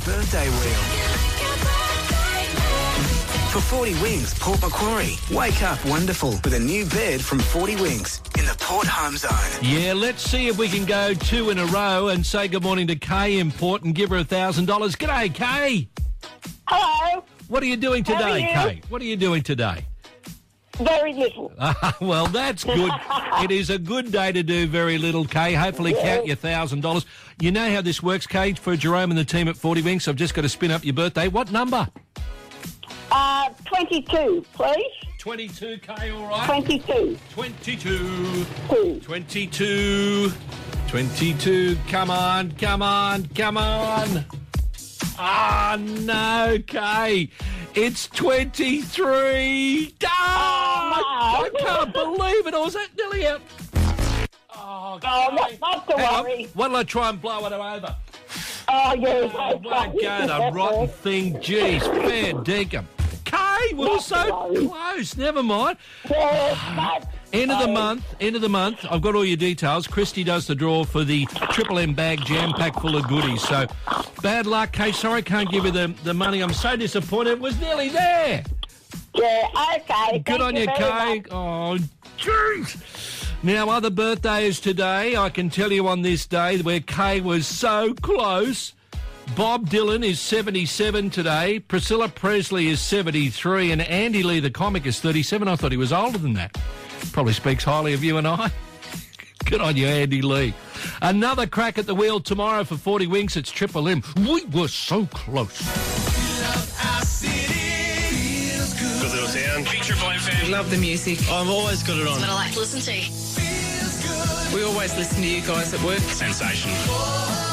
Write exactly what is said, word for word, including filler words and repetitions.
birthday wheel. For forty Winks, Port Macquarie. Wake up wonderful with a new bed from forty Winks in the Port Home Zone. Yeah, let's see if we can go two in a row and say good morning to Kay in Port and give her one thousand dollars. G'day, Kay. Hello. What are you doing How today, are you? Kay? What are you doing today? Very little. Well, that's good. It is a good day to do very little, Kay. Hopefully Yeah. count your one thousand dollars. You know how this works, Kay, for Jerome and the team at forty Winks. I've just got to spin up your birthday. What number? Uh, twenty-two, please. twenty-two, Kay, all right? twenty-two. twenty-two. Two. twenty-two. twenty-two. Come on, come on, come on. Ah, no, Kay. It's twenty-three. Ah, Oh, I can't believe it. I was that nearly out. Oh, Oh, Kay. not, not to Hang on. worry. What'll I try and blow it over? Oh, yes. Oh, won't go the rotten thing. Jeez, fair dinkum. Kay, we were Not so to worry. close. Never mind. Yes, not End of the sorry. month, end of the month, I've got all your details. Christy does the draw for the Triple M bag jam pack full of goodies. So, bad luck, Kay. Sorry I can't give you the, the money. I'm so disappointed. It was nearly there. Yeah, okay. Good Thank on you, very Kay. much. Oh, jeez. Now, other birthdays today. I can tell you on this day where Kay was so close. Bob Dylan is seventy-seven today. Priscilla Presley is seventy-three. And Andy Lee, the comic, is thirty-seven. I thought he was older than that. Probably speaks highly of you and I. Good on you, Andy Lee. Another crack at the wheel tomorrow for forty Winks. It's Triple M. We were so close. Good little sound. Big Triple M fan. Love the music. I've always got it on. What I like to listen to. We always listen to you guys at work. Sensational.